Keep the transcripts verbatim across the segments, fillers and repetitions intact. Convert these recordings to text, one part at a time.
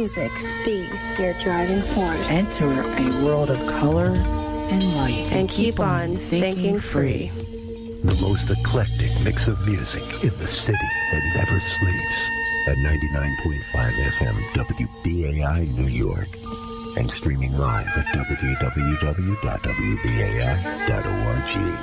music be your driving force. Enter a world of color and light. And, and keep, keep on thinking, thinking free. The most eclectic mix of music in the city that never sleeps. At ninety-nine point five F M W B A I New York. And streaming live at w w w dot w b a i dot org.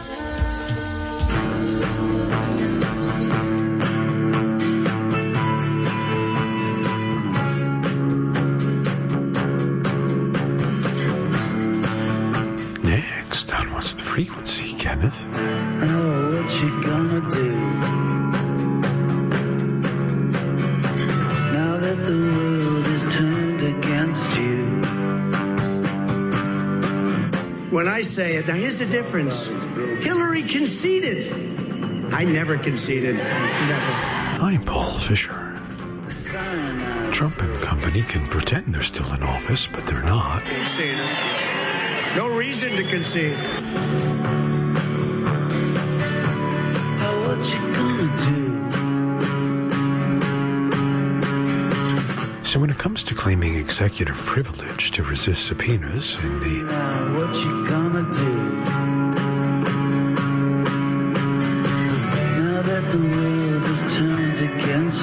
Next on What's the Frequency, Kenneth? Oh, what you gonna do now that the world is turned against you? When I say it, now here's the difference. Hillary conceded. I never conceded. Never. I'm Paul Fisher. Trump and company can pretend they're still in office, but they're not. Conceded. No reason to concede. Oh, what you gonna do? So when it comes to claiming executive privilege to resist subpoenas in the... Now what you gonna do? Now that the world is turned against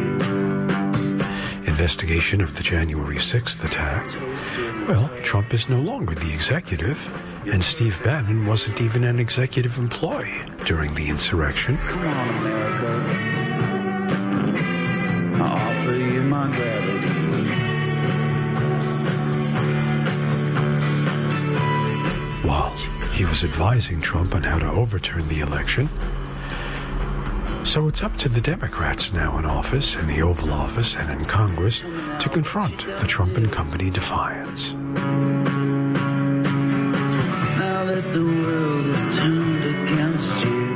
you. Investigation of the January sixth attack. Well, Trump is no longer the executive, and Steve Bannon wasn't even an executive employee during the insurrection. Come on, America. I offer you my gratitude. While he was advising Trump on how to overturn the election. So it's up to the Democrats now in office, in the Oval Office and in Congress, to confront the Trump and company defiance. Now that the world is turned against you.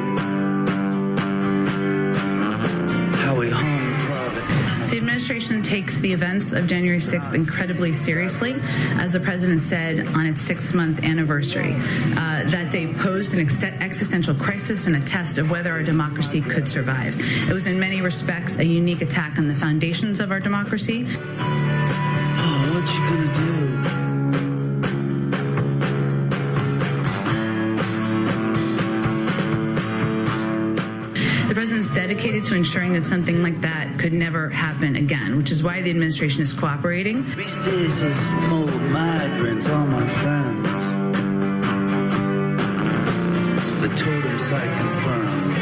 The administration takes the events of January sixth incredibly seriously, as the president said on its six-month anniversary. Uh, that day posed an ex- existential crisis and a test of whether our democracy could survive. It was in many respects a unique attack on the foundations of our democracy. Oh, what you gonna do? The president's dedicated to ensuring that something like that could never happen again, which is why the administration is cooperating. Racist, mold, migrants, all my friends. The totem site confirmed.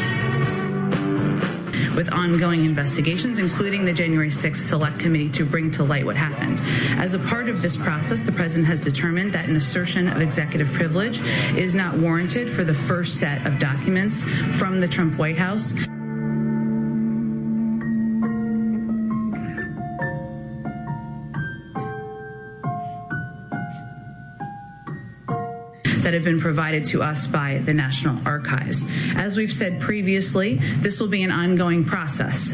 With ongoing investigations, including the January sixth Select Committee to bring to light what happened. As a part of this process, the president has determined that an assertion of executive privilege is not warranted for the first set of documents from the Trump White House. That have been provided to us by the National Archives. As we've said previously, this will be an ongoing process.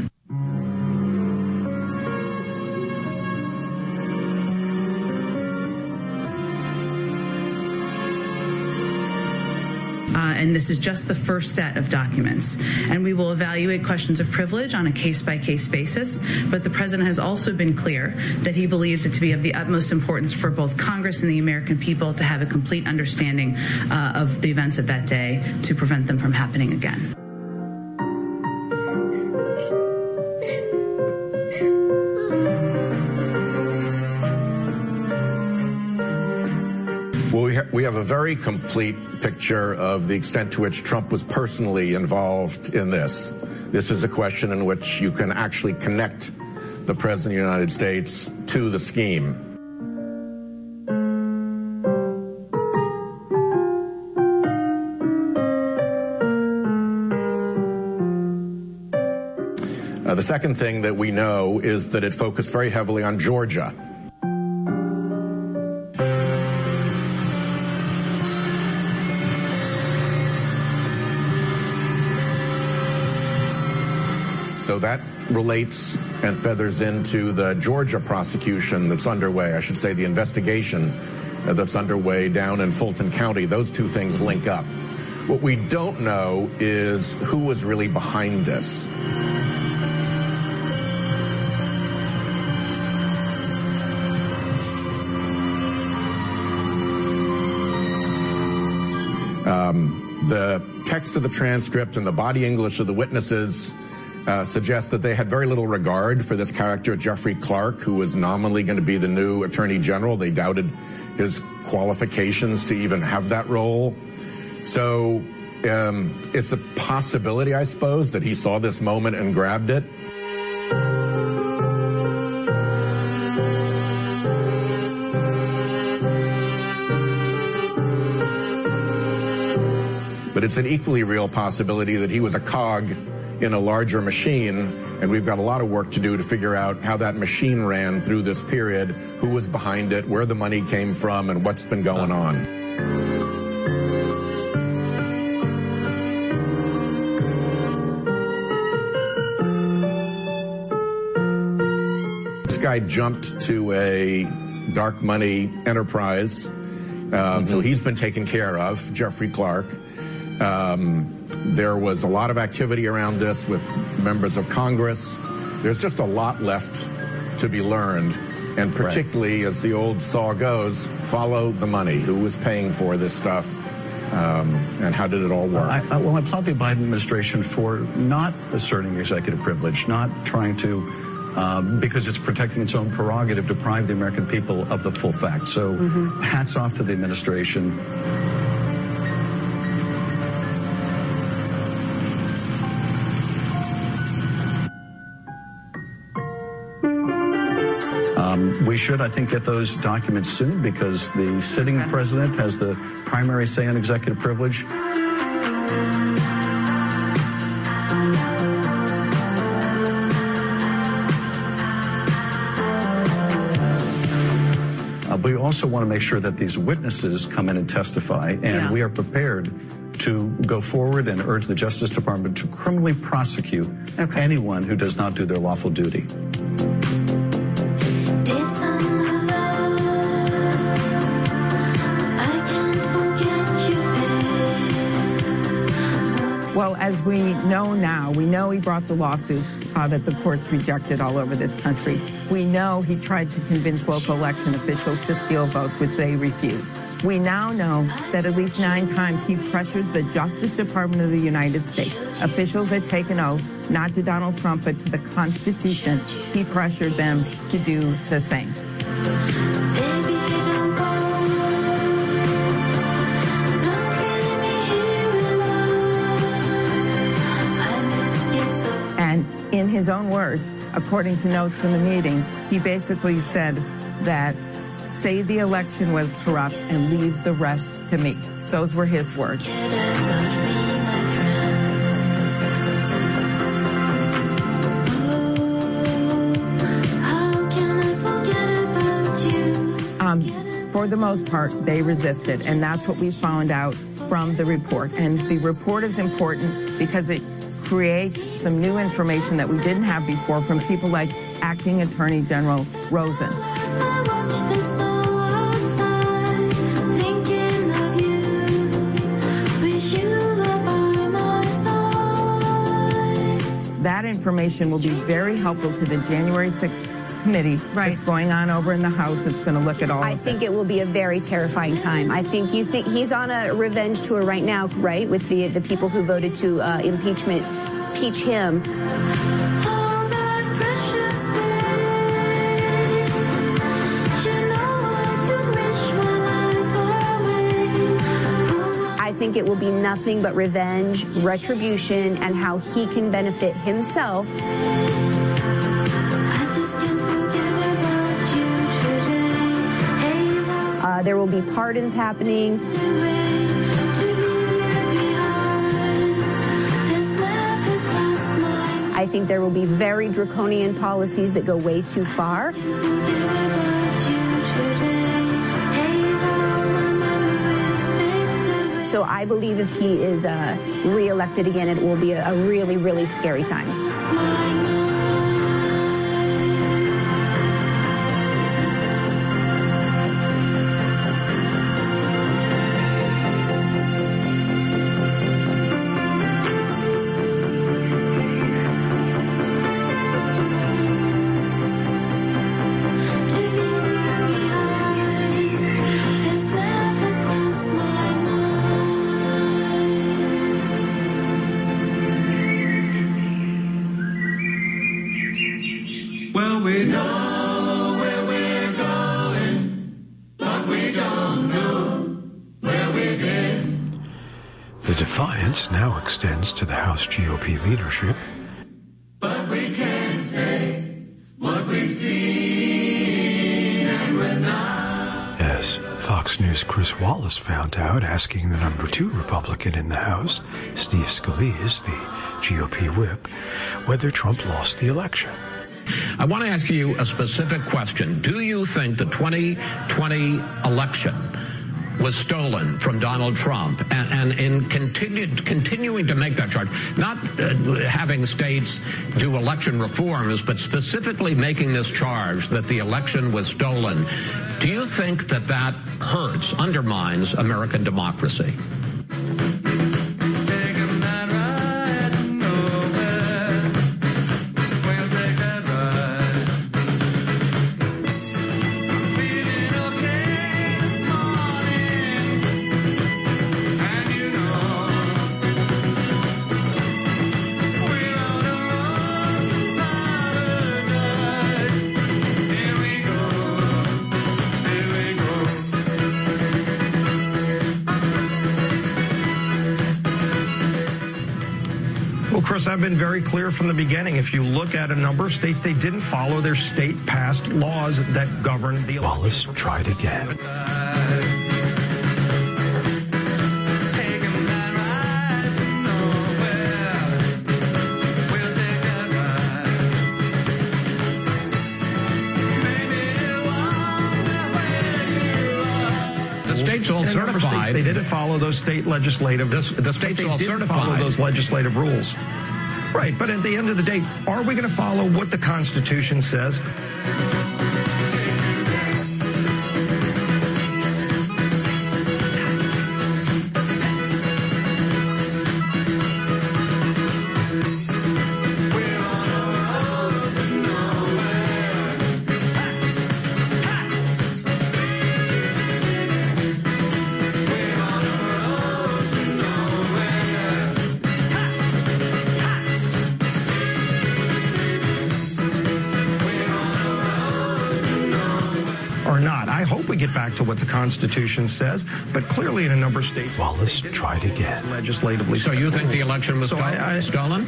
Uh, and this is just the first set of documents. And we will evaluate questions of privilege on a case-by-case basis. But the president has also been clear that he believes it to be of the utmost importance for both Congress and the American people to have a complete understanding uh, of the events of that day to prevent them from happening again. Well, we, ha- we have a very complete picture of the extent to which Trump was personally involved in this. This is a question in which you can actually connect the President of the United States to the scheme. Uh, the second thing that we know is that it focused very heavily on Georgia. So that relates and feathers into the Georgia prosecution that's underway. I should say the investigation that's underway down in Fulton County. Those two things link up. What we don't know is who was really behind this. Um, the text of the transcript and the body English of the witnesses uh, suggest that they had very little regard for this character, Jeffrey Clark, who was nominally going to be the new Attorney General. They doubted his qualifications to even have that role. So um, it's a possibility, I suppose, that he saw this moment and grabbed it. But it's an equally real possibility that he was a cog in a larger machine, and we've got a lot of work to do to figure out how that machine ran through this period, who was behind it, where the money came from, and what's been going on. This guy jumped to a dark money enterprise, um, mm-hmm. so he's been taken care of, Jeffrey Clark. Um, there was a lot of activity around this with members of Congress. There's just a lot left to be learned. And particularly, right. as the old saw goes, follow the money. Who was paying for this stuff? Um, and how did it all work? I, I, well, I applaud the Biden administration for not asserting executive privilege, not trying to, um, because it's protecting its own prerogative, deprive the American people of the full facts. So mm-hmm. hats off to the administration. Um, we should, I think, get those documents soon because the sitting okay. president has the primary say on executive privilege. Uh, we also want to make sure that these witnesses come in and testify, and yeah. we are prepared to go forward and urge the Justice Department to criminally prosecute okay. anyone who does not do their lawful duty. Well, as we know now, we know he brought the lawsuits uh, that the courts rejected all over this country. We know he tried to convince local election officials to steal votes, which they refused. We now know that at least nine times he pressured the Justice Department of the United States. Officials had taken oath, not to Donald Trump, but to the Constitution. He pressured them to do the same. In his own words, according to notes from the meeting, he basically said that say the election was corrupt and leave the rest to me. Those were his words. Um, for the most part, they resisted, and that's what we found out from the report. And the report is important because it creates some new information that we didn't have before from people like Acting Attorney General Rosen. That information will be very helpful to the January sixth committee right. that's going on over in the House. It's going to look at all I of think it. it will be a very terrifying time. I think you think he's on a revenge tour right now, right, with the the people who voted to uh, impeachment, impeach him. I think it will be nothing but revenge, retribution, and how he can benefit himself. Uh, there will be pardons happening. I think there will be very draconian policies that go way too far. So I believe if he is uh, reelected again, it will be a, a really, really scary time. defiance now extends to the House G O P leadership. But we can't say what we've seen, and we're not. As Fox News' Chris Wallace found out, asking the number two Republican in the House, Steve Scalise, the G O P whip, whether Trump lost the election. I want to ask you a specific question. Do you think the twenty twenty election was stolen from Donald Trump, and, and in continued, continuing to make that charge, not uh, having states do election reforms, but specifically making this charge that the election was stolen, do you think that that hurts, undermines American democracy? Chris, I've been very clear from the beginning. If you look at a number of states, they didn't follow their state-passed laws that govern the election. Wallace tried again. The states all certified. States, they didn't follow those state legislative. The, the states all certified. Follow those legislative rules. Right, but at the end of the day, are we going to follow what the Constitution says? Or not. I hope we get back to what the Constitution says, but clearly in a number of states, Wallace tried again. Legislatively. So you think the election was so stolen? I, I, stolen?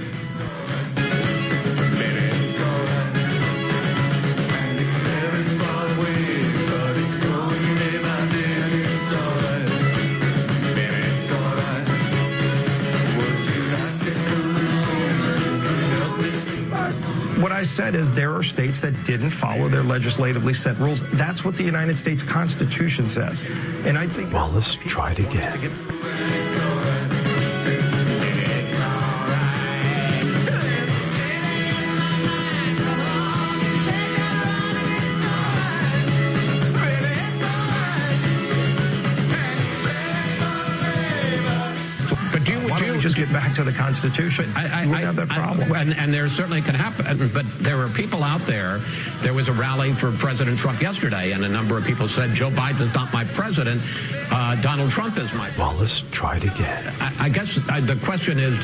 What I said is there are states that didn't follow their legislatively set rules. That's what the United States Constitution says. And I think Wallace tried again. Why don't we just get back to the Constitution? I, I, we have that problem. I, and, and there certainly can happen, but there are people out there. There was a rally for President Trump yesterday, and a number of people said, Joe Biden's not my president. Uh, Donald Trump is my president. Wallace tried again. I, I guess I, the question is...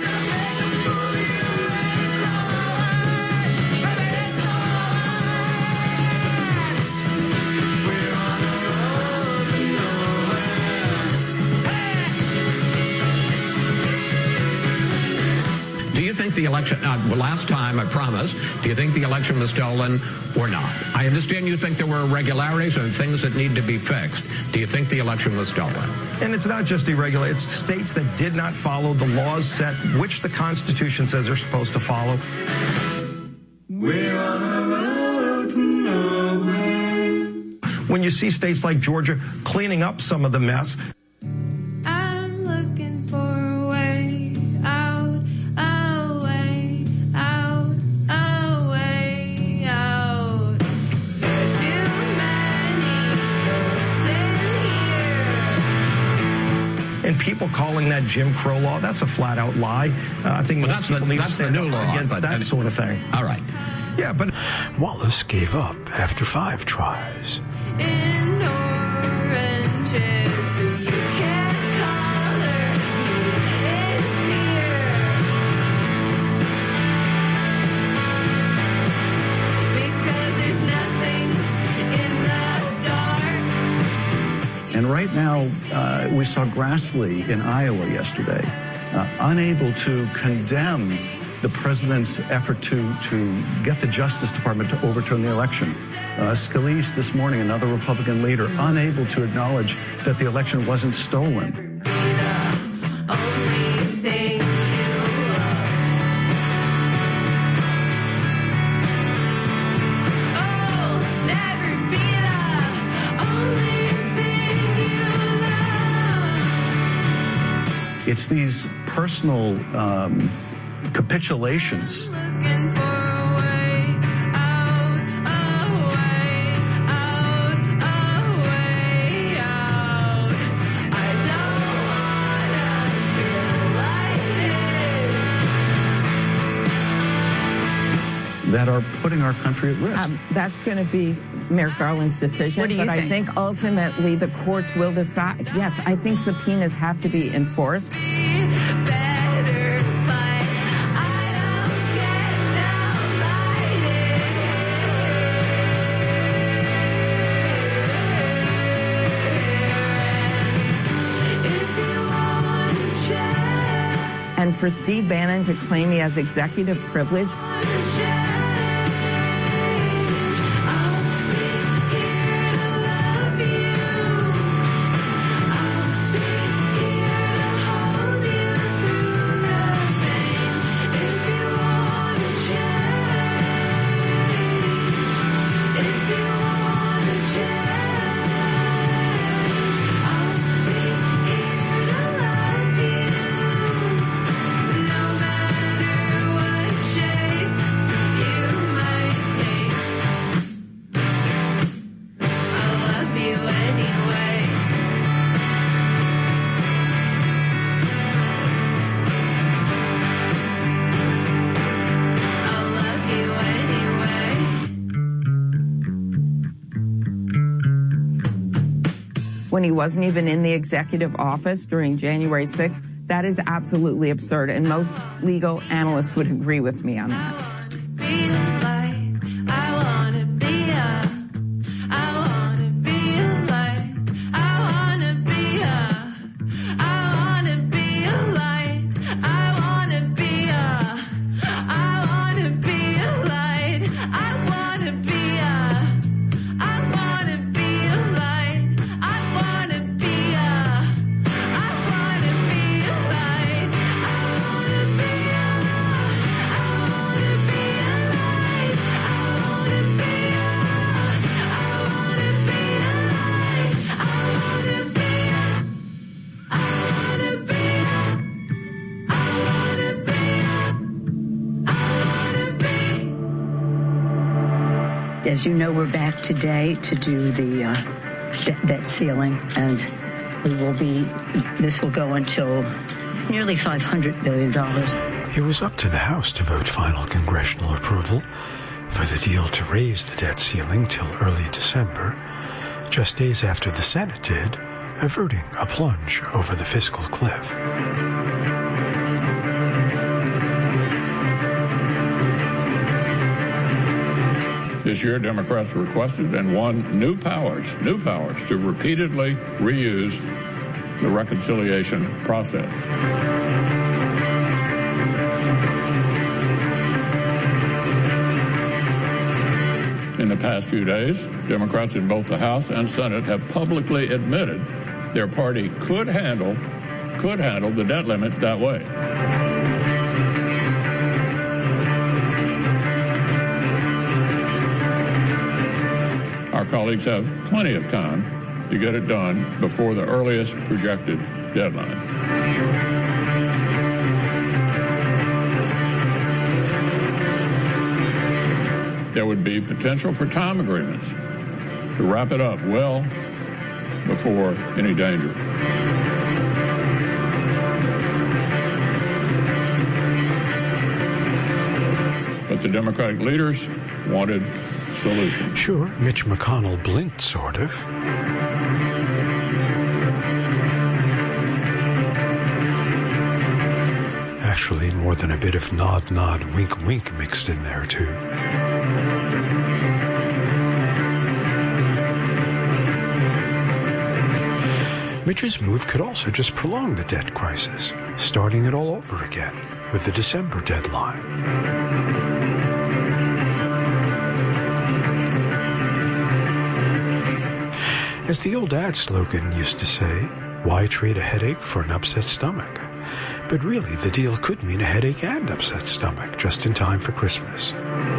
Do you think the election, uh, last time I promised, do you think the election was stolen or not? I understand you think there were irregularities and things that need to be fixed. Do you think the election was stolen? And it's not just irregular. It's states that did not follow the laws set, which the Constitution says they're supposed to follow. We're on a road to nowhere. When you see states like Georgia cleaning up some of the mess, I'm looking for a way out, a way out, a way out. There are too many ghosts in here. and people calling that Jim Crow law, that's a flat out lie. Uh, I think well, more that's people the, need that's to the stand new up law against but, that and, sort of thing. All right. Yeah, but Wallace gave up after five tries. In oranges, but you can't color me in fear. Because there's nothing in the dark. And right now, uh, we saw Grassley in Iowa yesterday, uh, unable to condemn the president's effort to, to get the Justice Department to overturn the election. Uh, Scalise this morning, another Republican leader, unable to acknowledge that the election wasn't stolen. It's these personal um, capitulations. That are putting our country at risk. Um, that's going to be Merrick Garland's decision. What do you but think? I think ultimately the courts will decide. Yes, I think subpoenas have to be enforced. And for Steve Bannon to claim he has executive privilege. When he wasn't even in the executive office during January sixth, that is absolutely absurd, and most legal analysts would agree with me on that. As you know, we're back today to do the uh, de- debt ceiling, and we will be, this will go until nearly five hundred billion dollars. It was up to the House to vote final congressional approval for the deal to raise the debt ceiling till early December, just days after the Senate did, averting a plunge over the fiscal cliff. This year, Democrats requested and won new powers, new powers to repeatedly reuse the reconciliation process. In the past few days, Democrats in both the House and Senate have publicly admitted their party could handle, could handle the debt limit that way. Our colleagues have plenty of time to get it done before the earliest projected deadline. There would be potential for time agreements to wrap it up well before any danger. But the Democratic leaders wanted solution. Sure, Mitch McConnell blinked, sort of. Actually, more than a bit of nod, nod, wink, wink mixed in there, too. Mitch's move could also just prolong the debt crisis, starting it all over again with the December deadline. As the old ad slogan used to say, why trade a headache for an upset stomach? But really, the deal could mean a headache and upset stomach just in time for Christmas.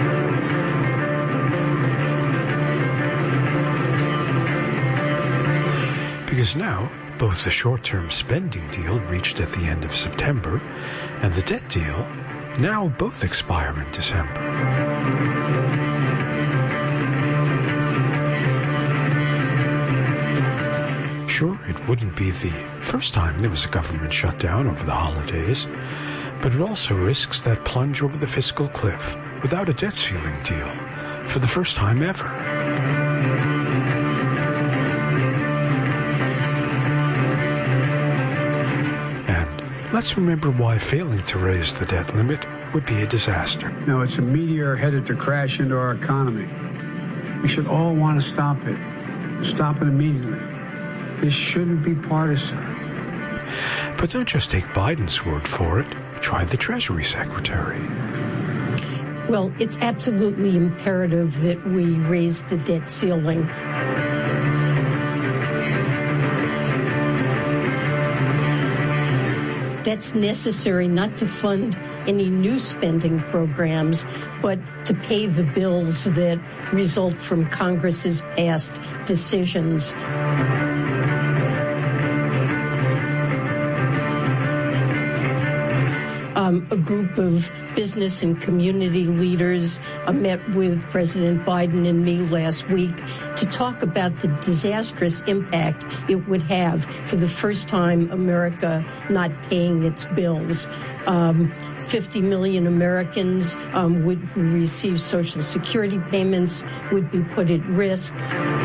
Because now, both the short-term spending deal reached at the end of September and the debt deal now both expire in December. Sure, it wouldn't be the first time there was a government shutdown over the holidays, but it also risks that plunge over the fiscal cliff without a debt ceiling deal for the first time ever. Let's remember why failing to raise the debt limit would be a disaster. No, it's a meteor headed to crash into our economy. We should all want to stop it. Stop it immediately. This shouldn't be partisan. But don't just take Biden's word for it. Try the Treasury Secretary. Well, it's absolutely imperative that we raise the debt ceiling. That's necessary not to fund any new spending programs, but to pay the bills that result from Congress's past decisions. Um, a group of business and community leaders uh, met with President Biden and me last week to talk about the disastrous impact it would have for the first time America not paying its bills. Um, fifty million Americans um, would, who receive Social Security payments would be put at risk.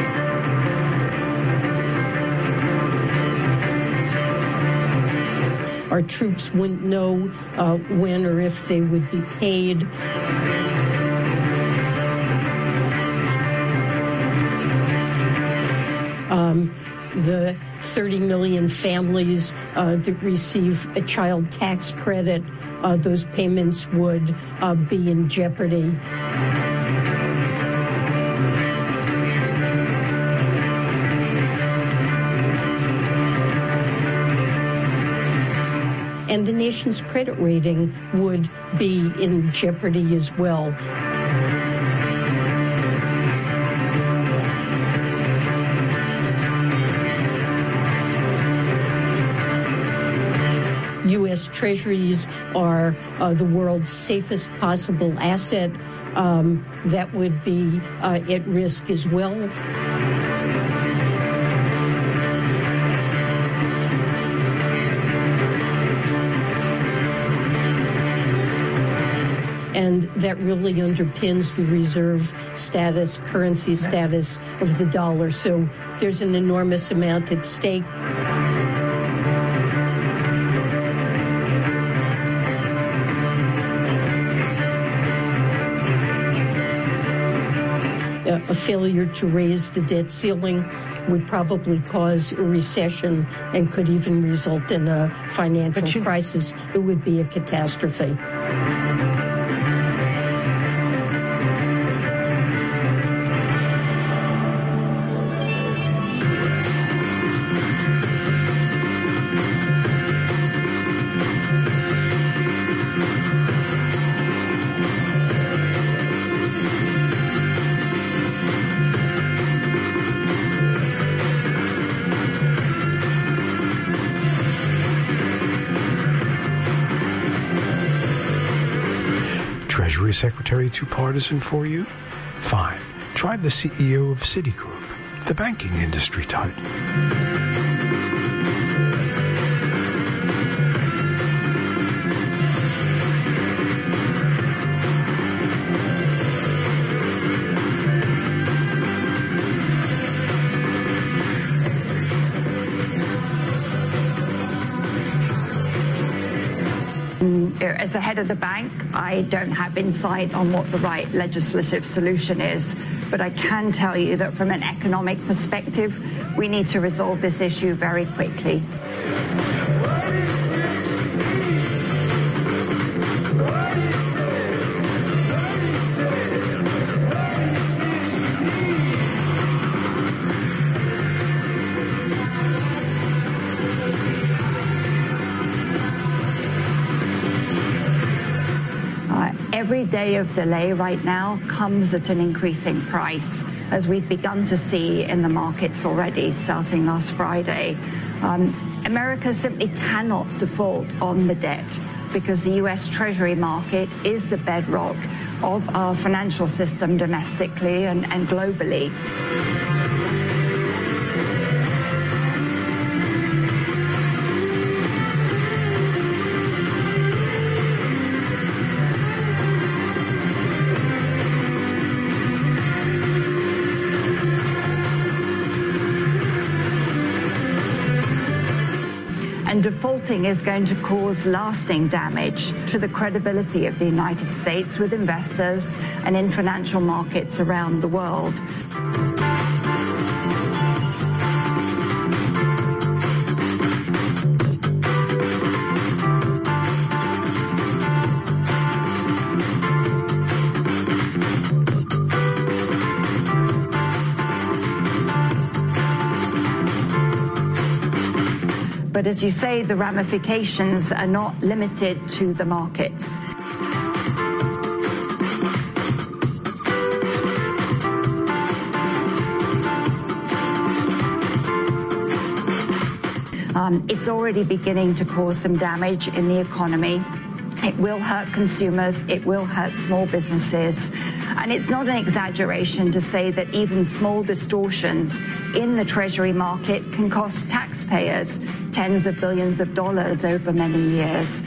Our troops wouldn't know uh, when or if they would be paid. Um, the thirty million families uh, that receive a child tax credit, uh, those payments would uh, be in jeopardy. And the nation's credit rating would be in jeopardy as well. U S Treasuries are uh, the world's safest possible asset. Um, that would be uh, at risk as well. And that really underpins the reserve status, currency status of the dollar. So there's an enormous amount at stake. A failure to raise the debt ceiling would probably cause a recession and could even result in a financial you- crisis. It would be a catastrophe. Treasury Secretary too partisan for you? Fine. Try the C E O of Citigroup, the banking industry type. As the head of the bank, I don't have insight on what the right legislative solution is But I can tell you that from an economic perspective, we need to resolve this issue very quickly. Every day of delay right now comes at an increasing price, as we've begun to see in the markets already starting last Friday. Um, America simply cannot default on the debt because the U S Treasury market is the bedrock of our financial system domestically and, and globally. And defaulting is going to cause lasting damage to the credibility of the United States with investors and in financial markets around the world. But as you say, the ramifications are not limited to the markets. Um, it's already beginning to cause some damage in the economy. It will hurt consumers. It will hurt small businesses. And it's not an exaggeration to say that even small distortions in the Treasury market can cost taxpayers tens of billions of dollars over many years.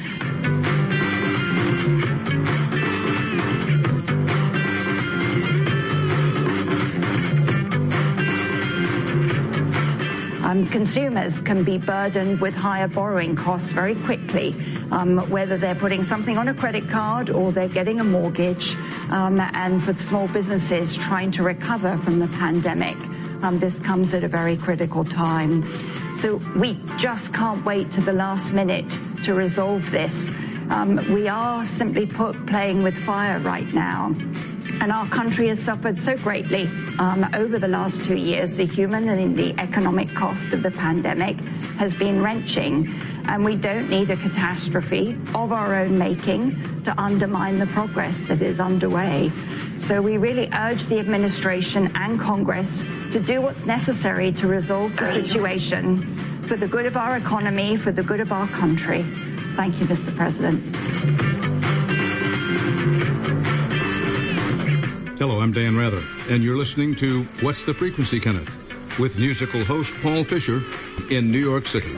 Um, consumers can be burdened with higher borrowing costs very quickly, um, whether they're putting something on a credit card or they're getting a mortgage. Um, and for small businesses trying to recover from the pandemic, um, this comes at a very critical time. So we just can't wait to the last minute to resolve this. Um, we are simply put playing with fire right now. And our country has suffered so greatly um, over the last two years. The human and the economic cost of the pandemic has been wrenching. And we don't need a catastrophe of our own making to undermine the progress that is underway. So we really urge the administration and Congress to do what's necessary to resolve the situation for the good of our economy, for the good of our country. Thank you, Mister President. Hello, I'm Dan Rather, and you're listening to What's the Frequency, Kenneth, with musical host Paul Fisher in New York City.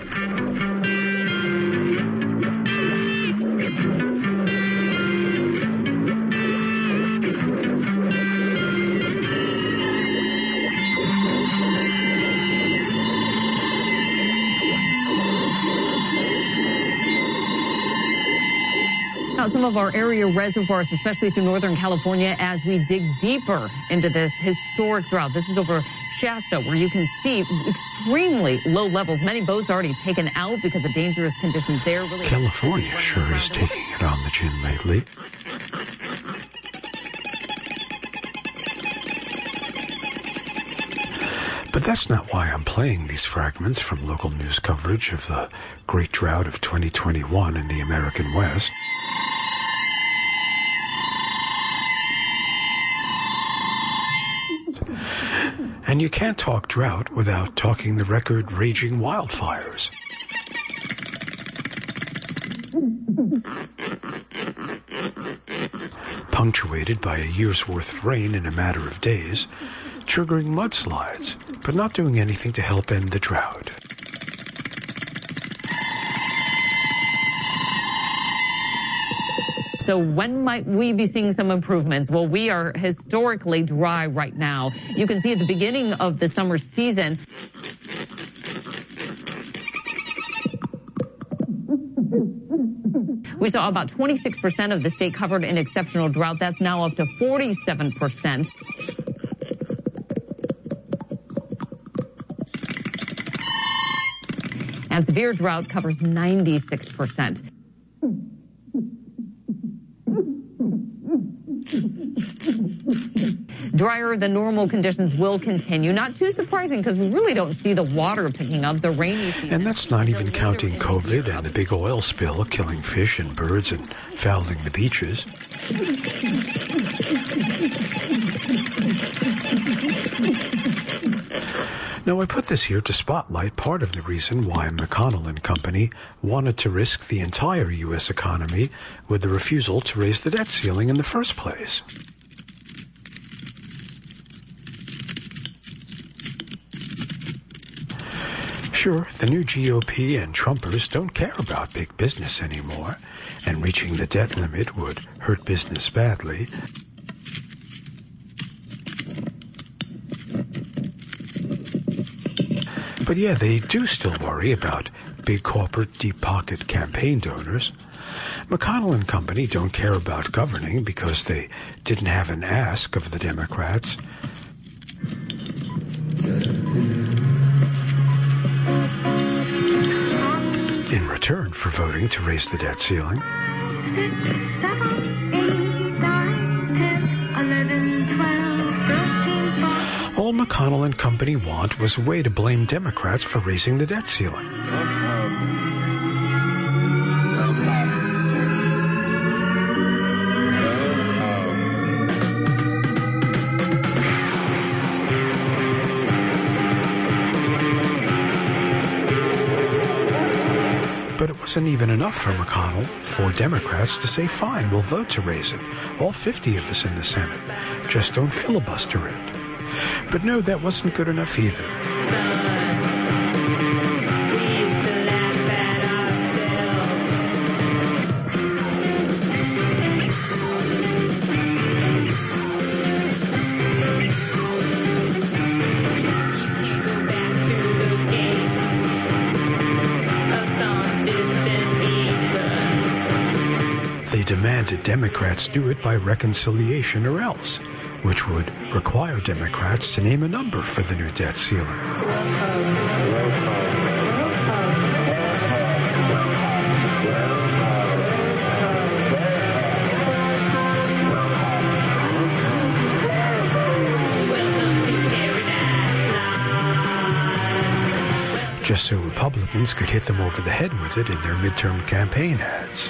Some of our area reservoirs, especially through Northern California, as we dig deeper into this historic drought. This is over Shasta, where you can see extremely low levels. Many boats already taken out because of dangerous conditions there. Really, California sure is taking it on the chin lately. But that's not why I'm playing these fragments from local news coverage of the Great Drought of twenty twenty-one in the American West. And you can't talk drought without talking the record-raging wildfires. Punctuated by a year's worth of rain in a matter of days, triggering mudslides, but not doing anything to help end the drought. So when might we be seeing some improvements? Well, we are historically dry right now. You can see at the beginning of the summer season, we saw about twenty-six percent of the state covered in exceptional drought. That's now up to forty-seven percent. And severe drought covers ninety-six percent. Drier than normal conditions will continue. Not too surprising because we really don't see the water picking up. The rainy season. And that's not even counting COVID and the big oil spill killing fish and birds and fouling the beaches. Now, I put this here to spotlight part of the reason why McConnell and Company wanted to risk the entire U S economy with the refusal to raise the debt ceiling in the first place. Sure, the new G O P and Trumpers don't care about big business anymore, and reaching the debt limit would hurt business badly. But yeah, they do still worry about big corporate deep pocket campaign donors. McConnell and Company don't care about governing because they didn't have an ask of the Democrats. In return for voting to raise the debt ceiling. Six, seven, eight, nine, ten, eleven, twelve, thirteen, fourteen. All McConnell and Company want was a way to blame Democrats for raising the debt ceiling. But it wasn't even enough for McConnell, for Democrats to say, fine, we'll vote to raise it. All fifty of us in the Senate. Just don't filibuster it. But no, that wasn't good enough either. They demanded Democrats do it by reconciliation or else, which would require Democrats to name a number for the new debt ceiling. Just so Republicans could hit them over the head with it in their midterm campaign ads.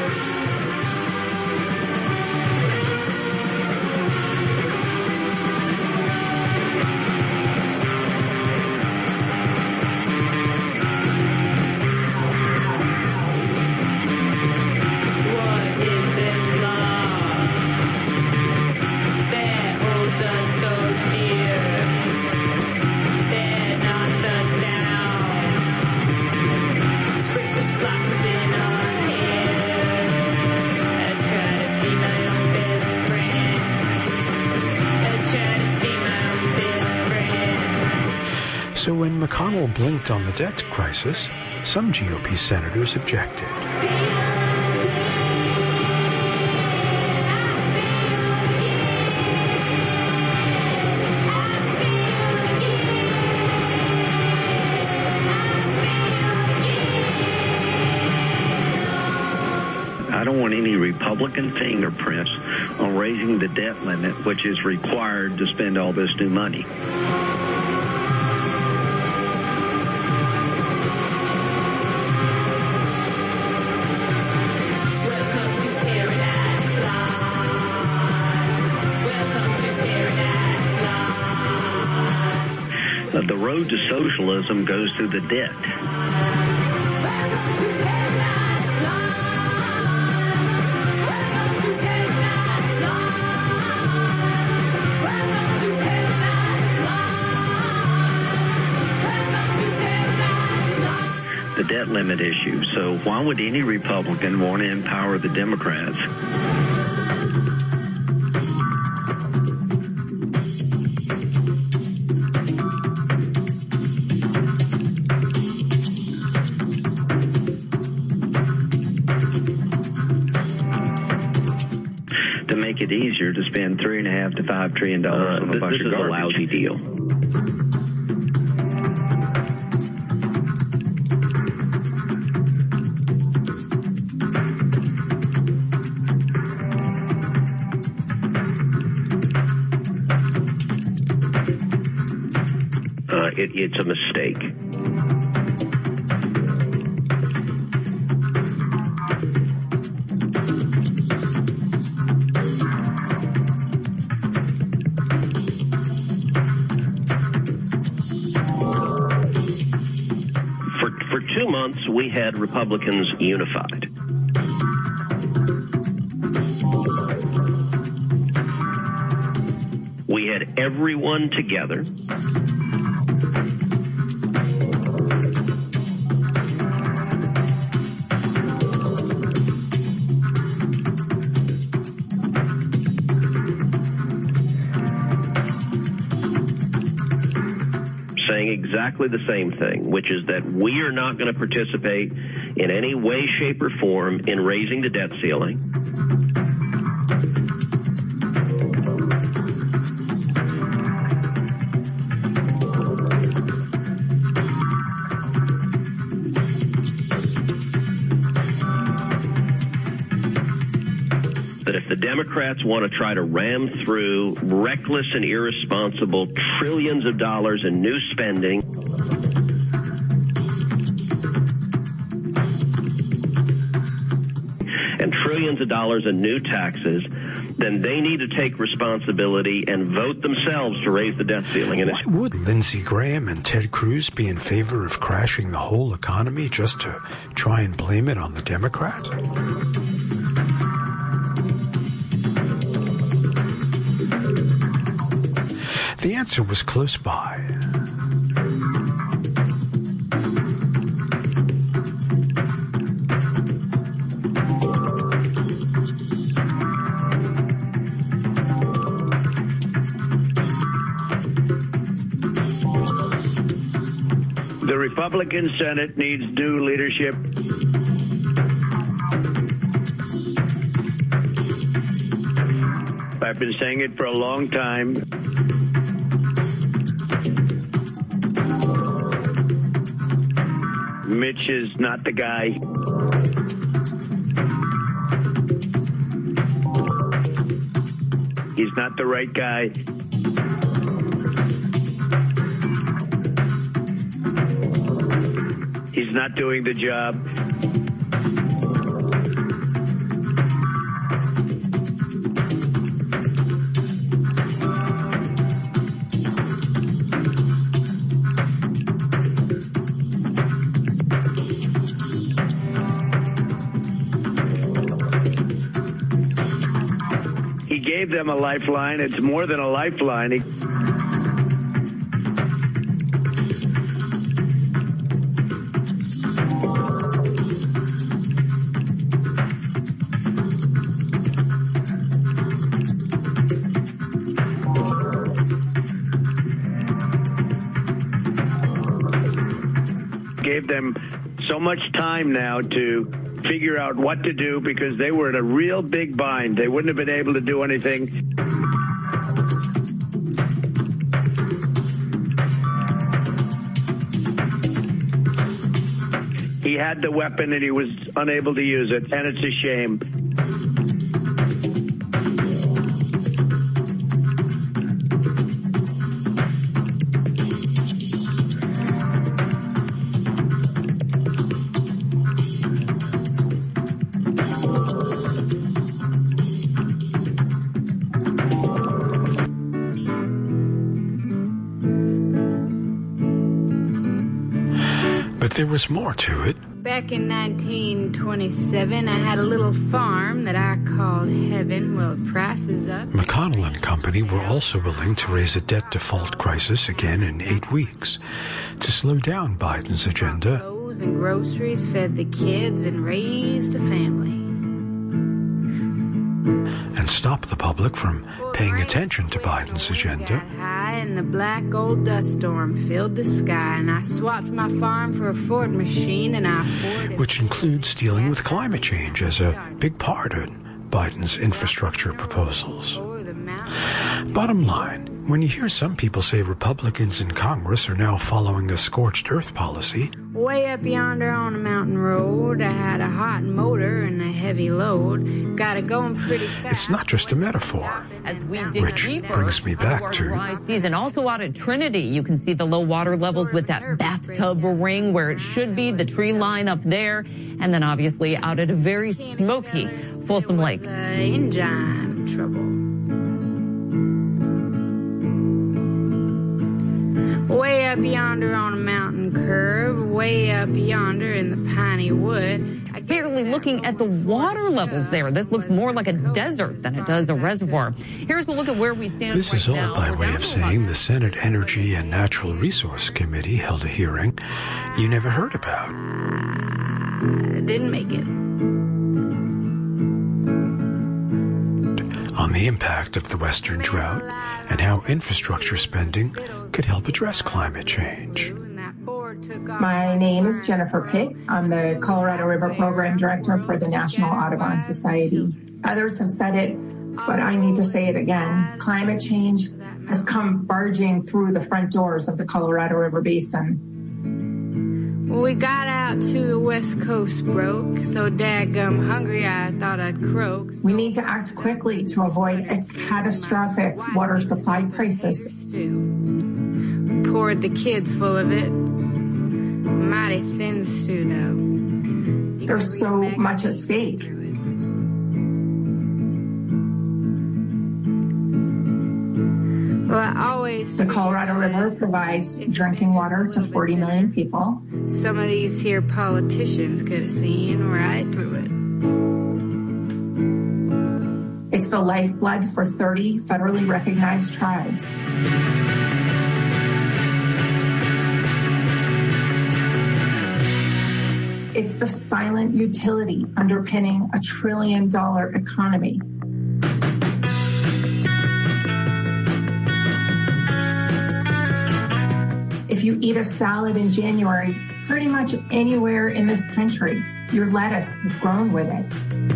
So when McConnell blinked on the debt crisis, some G O P senators objected. I don't want any Republican fingerprints on raising the debt limit, which is required to spend all this new money. The road to socialism goes through the debt. The debt limit issue. So why would any Republican want to empower the Democrats? To make it easier to spend three and a half to five trillion dollars uh, on a bunch of garbage. This is a lousy deal. uh, it, it's a mistake. For, for two months, we had Republicans unified. We had everyone together. Saying exactly the same thing, which is that we are not going to participate in any way, shape, or form in raising the debt ceiling. That if the Democrats want to try to ram through reckless and irresponsible trillions of dollars in new spending, and trillions of dollars in new taxes, then they need to take responsibility and vote themselves to raise the debt ceiling. And why would Lindsey Graham and Ted Cruz be in favor of crashing the whole economy just to try and blame it on the Democrats? The answer was close by. The Republican Senate needs new leadership. I've been saying it for a long time. Mitch is not the guy. He's not the right guy. He's not doing the job. He gave them a lifeline. It's more than a lifeline. He gave them so much time now to figure out what to do because they were in a real big bind. They wouldn't have been able to do anything. He had the weapon and he was unable to use it, and it's a shame. There was more to it. Back in nineteen twenty-seven, I had a little farm that I called heaven. Well, prices up. McConnell and Company were also willing to raise a debt default crisis again in eight weeks to slow down Biden's agenda. Clothes and groceries, fed the kids, and raised a family. And stop the public from paying attention to Biden's agenda. High and the black old dust storm filled the sky, and I swapped my farm for a Ford machine, and I poured which includes dealing with climate change as a big part of Biden's infrastructure proposals. Bottom line, When you hear some people say Republicans in Congress are now following a scorched earth policy, Way up yonder on a mountain road, I had a hot motor and a heavy load. Got it going pretty fast. it's not just a metaphor. As we dig Which deeper brings me back into to- our dry season. Also out at Trinity, you can see the low water levels with that bathtub ring where it should be, the tree line up there, and then obviously out at a very smoky Folsom Lake. Uh, engine trouble. Way up yonder on a mountain curve, way up yonder in the piney wood. Barely looking at the water levels there. This looks more like a desert than it does a reservoir. Here's a look at where we stand This right is all now. by We're way down of to saying the Senate Energy and Natural Resource Committee held a hearing you never heard about. Didn't make it. On the impact of the Western drought and how infrastructure spending could help address climate change. My name is Jennifer Pitt. I'm the Colorado River Program Director for the National Audubon Society. Others have said it, but I need to say it again. Climate change has come barging through the front doors of the Colorado River Basin. We got out to the west coast broke, so daggum hungry I thought I'd croak. We need to act quickly to avoid a catastrophic water supply crisis. Poured the kids full of it. Mighty thin stew, though. There's so much at stake. Well, I always... The Colorado River provides drinking water to forty million people. Some of these here politicians could have seen right through it. It's the lifeblood for thirty federally recognized tribes. It's the silent utility underpinning a trillion dollar economy. If you eat a salad in January, pretty much anywhere in this country, your lettuce is grown with it.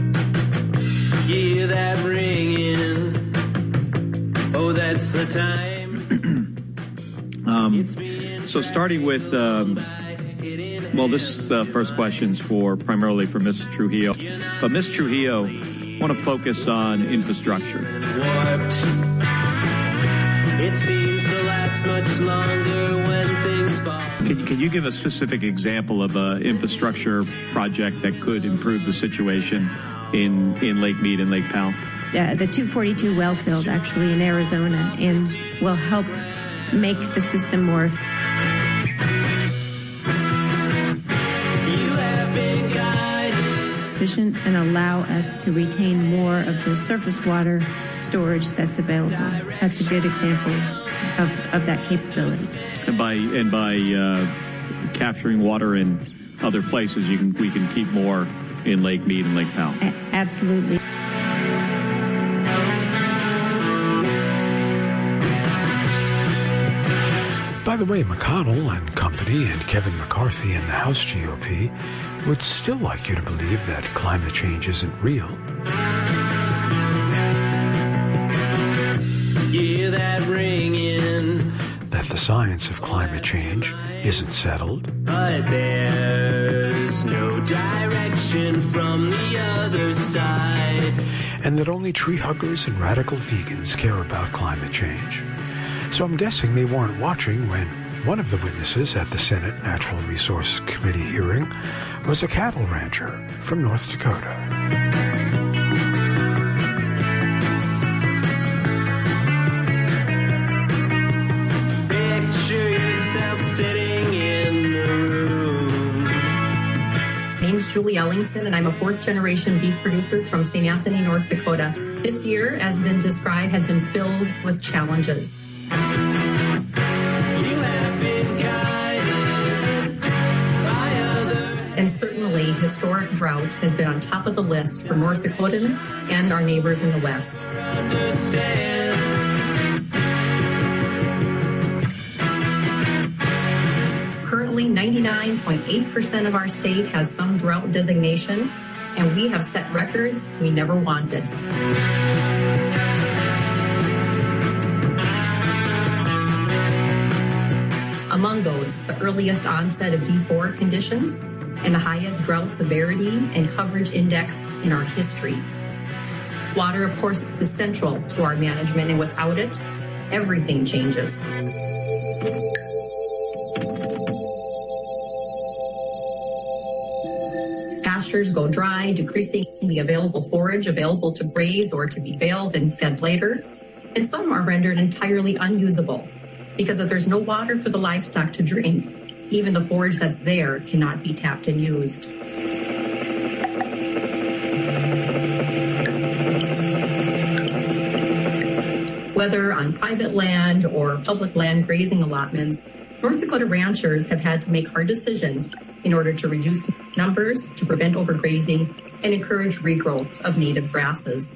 Hear that ringing. Oh, that's the time. Um, so starting with, um, well, this uh, first question's for primarily for Miz Trujillo. But Miz Trujillo, I want to focus on infrastructure. It seems to last much longer when things fall. Can, can you give a specific example of an infrastructure project that could improve the situation in, in Lake Mead and Lake Powell? Uh, the two forty-two well field actually in Arizona, and will help make the system more efficient and allow us to retain more of the surface water storage that's available. That's a good example of, of that capability. And by and by uh, capturing water in other places, you can we can keep more in Lake Mead and Lake Powell. A- absolutely. By the way, McConnell and company and Kevin McCarthy and the House G O P would still like you to believe that climate change isn't real. Hear that ringing. That the science of climate change isn't settled. But there's no direction from the other side. And that only tree huggers and radical vegans care about climate change. So I'm guessing they weren't watching when one of the witnesses at the Senate Natural Resource Committee hearing was a cattle rancher from North Dakota. Picture yourself sitting in the room. My name's Julie Ellingson, and I'm a fourth-generation beef producer from Saint Anthony, North Dakota. This year, as been described, has been filled with challenges. And certainly, historic drought has been on top of the list for North Dakotans and our neighbors in the West. Currently, ninety-nine point eight percent of our state has some drought designation, and we have set records we never wanted. Among those, the earliest onset of D four conditions and the highest drought severity and coverage index in our history. Water, of course, is central to our management, and without it, everything changes. Pastures go dry, decreasing the available forage available to graze or to be baled and fed later, and some are rendered entirely unusable because if there's no water for the livestock to drink, even the forage that's there cannot be tapped and used. Whether on private land or public land grazing allotments, North Dakota ranchers have had to make hard decisions in order to reduce numbers, to prevent overgrazing, and encourage regrowth of native grasses.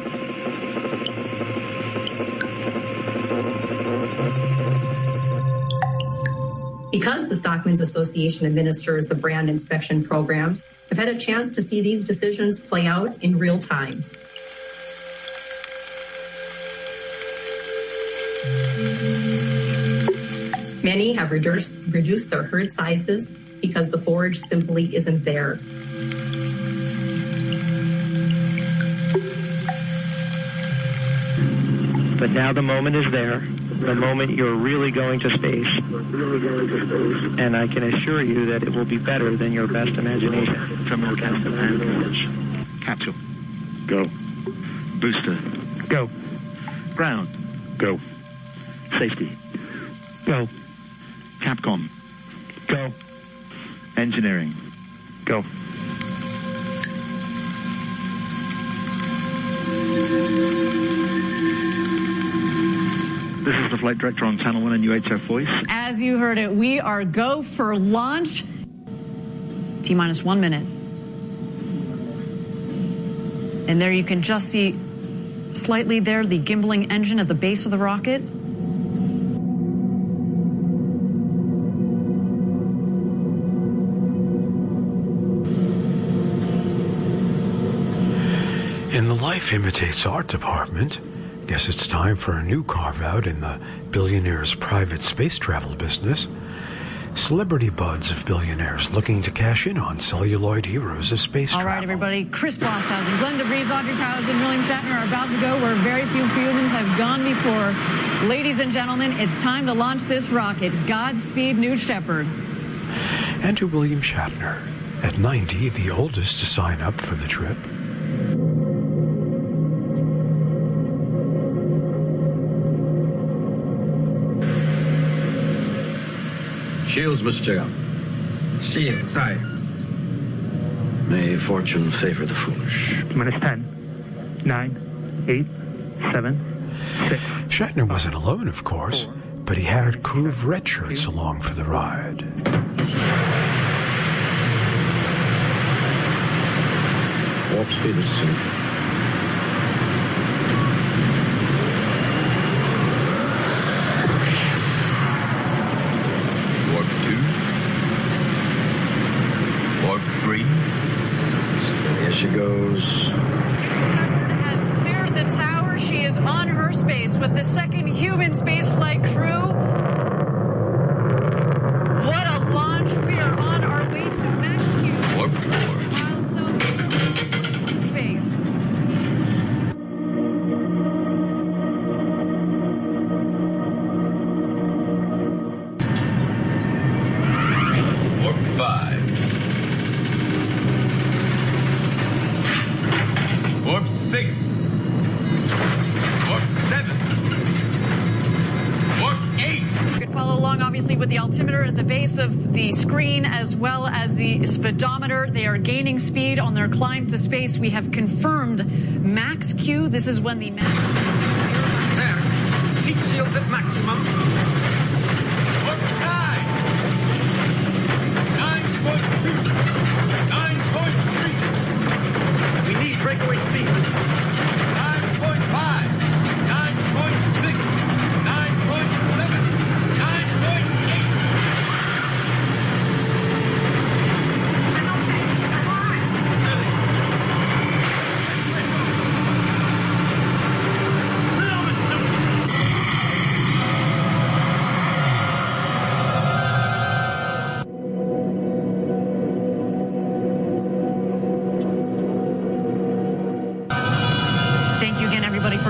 Because the Stockmen's Association administers the brand inspection programs, I've had a chance to see these decisions play out in real time. Many have reduced, reduced their herd sizes because the forage simply isn't there. But now the moment is there, the moment you're really going to space. And I can assure you that it will be better than your best imagination. Terminal capsule and capsule. Go. Booster. Go. Ground. Go. Safety. Go. Capcom. Go. Engineering. Go. This is the flight director on Channel one and U H F Voice. As you heard it, we are go for launch. T minus one minute. And there you can just see slightly there the gimbling engine at the base of the rocket. In the Life Imitates Art department, guess it's time for a new carve-out in the billionaire's private space travel business. Celebrity buds of billionaires looking to cash in on celluloid heroes of space All travel. right, everybody. Chris Blosshausen, Glenn DeVries, Audrey Powers, and William Shatner are about to go where very few humans have gone before. Ladies and gentlemen, it's time to launch this rocket. Godspeed, New Shepard. And to William Shatner, at ninety, the oldest to sign up for the trip. Shields, Mister Jacob. Shields, aye. May fortune favor the foolish. Minus ten, nine, eight, seven, six. Shatner wasn't alone, of course, but he had a crew of red shirts along for the ride. Warp speed is soon. Here she goes. Has cleared the tower. She is on her space with the second human spaceflight crew. What a launch. We are on our way to Max Warp four. Milestone space. Warp five. Warp six. Warp seven. Warp eight. You can follow along, obviously, with the altimeter at the base of the screen as well as the speedometer. They are gaining speed on their climb to space. We have confirmed max Q. This is when the max. There. Heat shields at maximum. Warp nine. nine point two. nine point three. We need breakaway speed. nine point five. nine point six. nine point seven. nine point eight.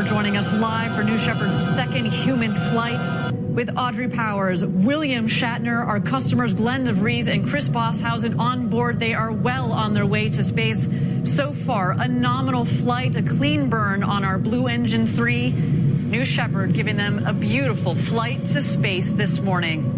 joining us live for New Shepard's second human flight with Audrey Powers, William Shatner, our customers Glenn DeVries and Chris Bosshausen on board. They are well on their way to space. So far, a nominal flight, a clean burn on our Blue Engine three. New Shepard giving them a beautiful flight to space this morning.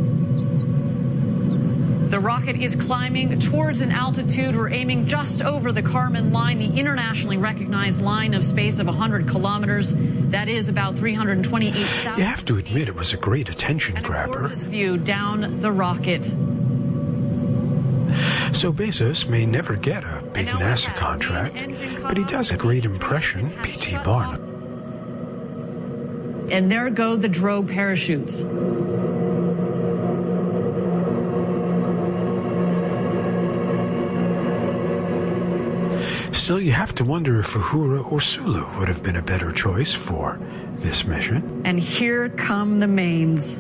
The rocket is climbing towards an altitude. We're aiming just over the Kármán line, the internationally recognized line of space of one hundred kilometers. That is about three hundred twenty-eight thousand. You have to admit it was a great attention grabber. View down the rocket. So Bezos may never get a big NASA contract, but he does a great impression, P T Barnum. And there go the drogue parachutes. Still, you have to wonder if Uhura or Sulu would have been a better choice for this mission. And here come the mains.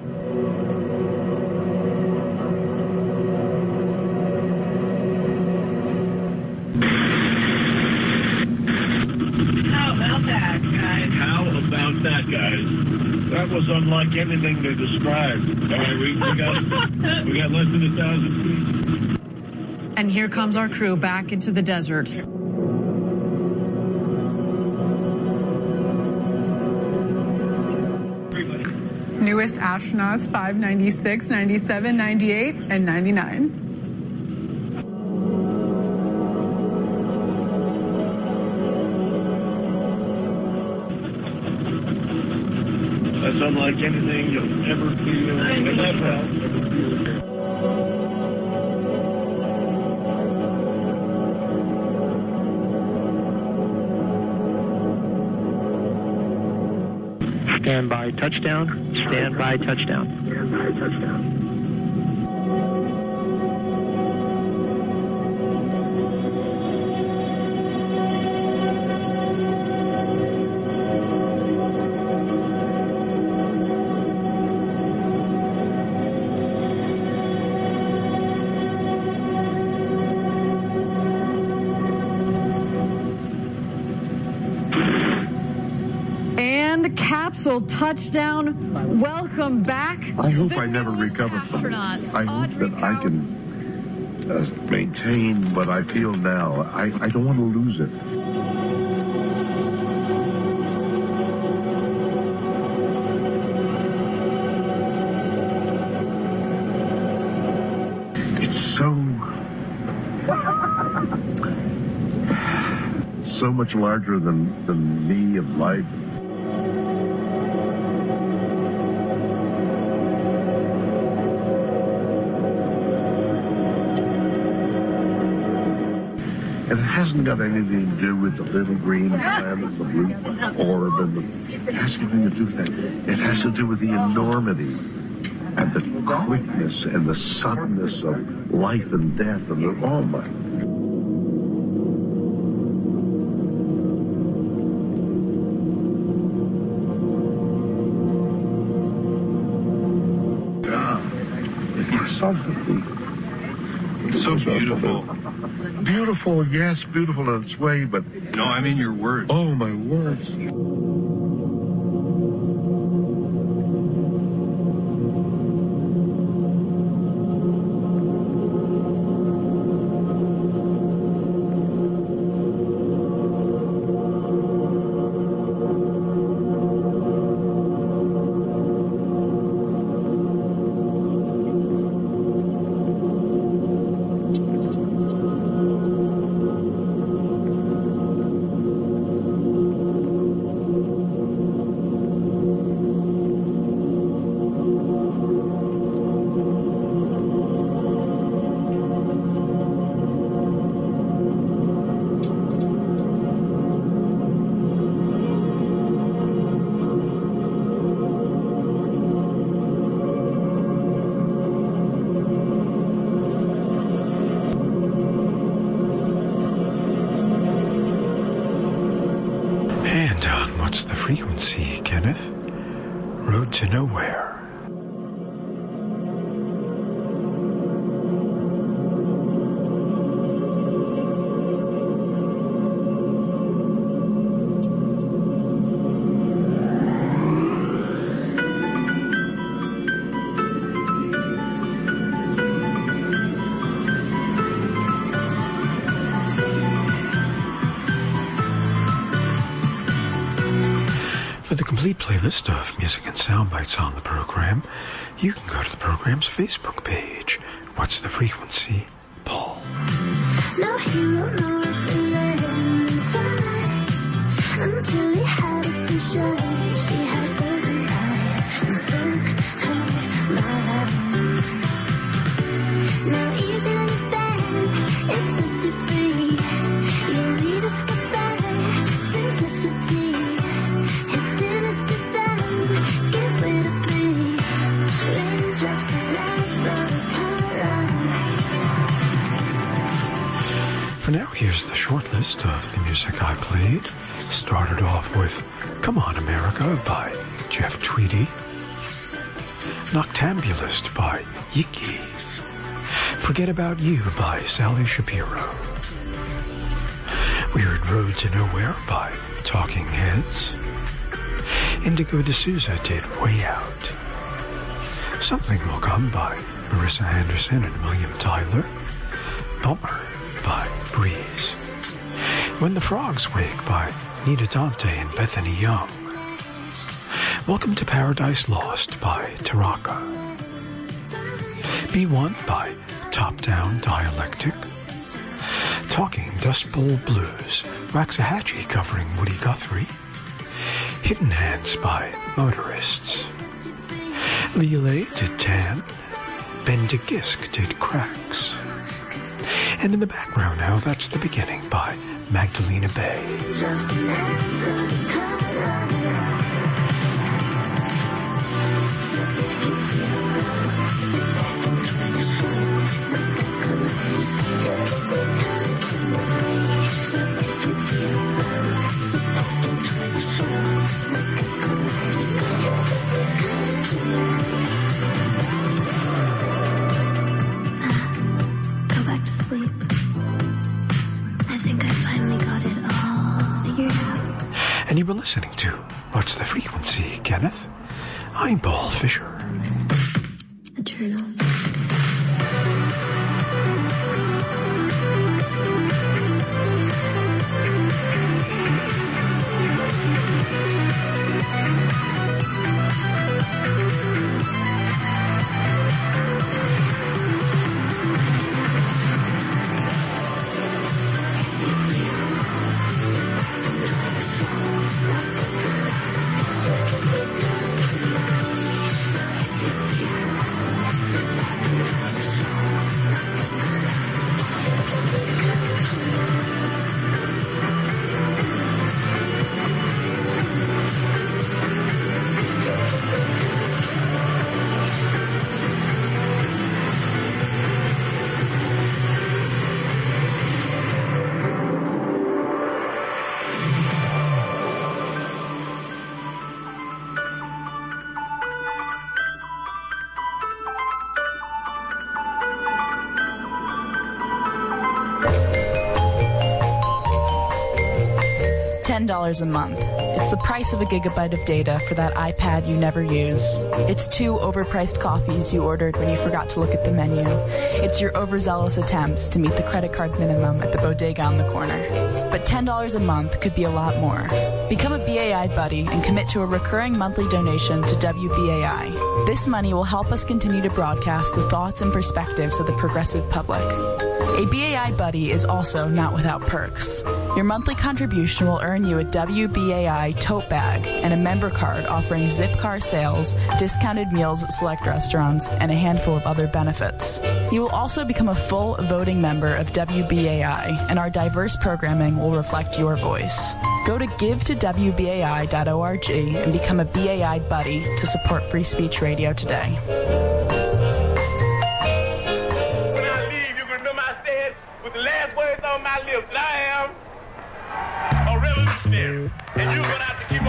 How about that, guys? How about that, guys? That was unlike anything they described. All right, we, we got we got less than a thousand feet. And here comes our crew back into the desert. Newest astronauts five ninety-six, ninety-seven, ninety-eight, and ninety-nine. That's unlike anything you'll ever feel in that house. Stand by touchdown. Stand by touchdown. Stand by touchdown. Capsule touchdown. Welcome back. I hope I never recover from this. I hope that I can uh, maintain what I feel now. I, I don't want to lose it. It's so, so much larger than, than me and life. And it hasn't got anything to do with the little green planet, the blue orb, and the, it has nothing to do with that. It has to do with the enormity and the quickness and the suddenness of life and death and the, oh my. God, it is something. It's so beautiful. Beautiful, yes, beautiful in its way, but... No, I mean your words. Oh, my words. complete playlist of music and sound bites on the program, you can go to the program's Facebook page. What's the Frequency? Paul. No hero, no feeling inside. Until he had a vision, she had golden eyes and spoke her mind. Now easy living, it sets you free. You rediscover simplicity. His sinister sound gives way to breathe. Raindrops and lights on the For now, here's the short list of the music I played. Started off with Come On America by Jeff Tweedy, Noctambulist by Yiki, Forget About You by Sally Shapiro, Weird Road to Nowhere by Talking Heads, Indigo D'Souza did Way Out, Something Will Come by Marissa Anderson and William Tyler, Bummer by Breeze, When the Frogs Wake by Nita Dante and Bethany Young, Welcome to Paradise Lost by Taraka, Be One by Top Down Dialectic, Talking Dust Bowl Blues, Waxahachie covering Woody Guthrie, Hidden Hands by Motorists, Lele did Tan, Ben DeGisk did Cracks, and in the background now, that's The Beginning by Magdalena Bay. Go back to sleep. I think I finally got it all figured out. And you were listening to What's the Frequency, Kenneth? I'm Paul Fisher. Eternal. ten dollars a month. It's the price of a gigabyte of data for that iPad you never use. It's two overpriced coffees you ordered when you forgot to look at the menu. It's your overzealous attempts to meet the credit card minimum at the bodega on the corner. But ten dollars a month could be a lot more. Become a B A I buddy and commit to a recurring monthly donation to W B A I. This money will help us continue to broadcast the thoughts and perspectives of the progressive public. A B A I buddy is also not without perks. Your monthly contribution will earn you a W B A I tote bag and a member card offering Zipcar sales, discounted meals at select restaurants, and a handful of other benefits. You will also become a full voting member of W B A I, and our diverse programming will reflect your voice. Go to give to W B A I dot org and become a B A I buddy to support Free Speech Radio today. With the last words on my lips, I am a revolutionary, and you're gonna have to keep on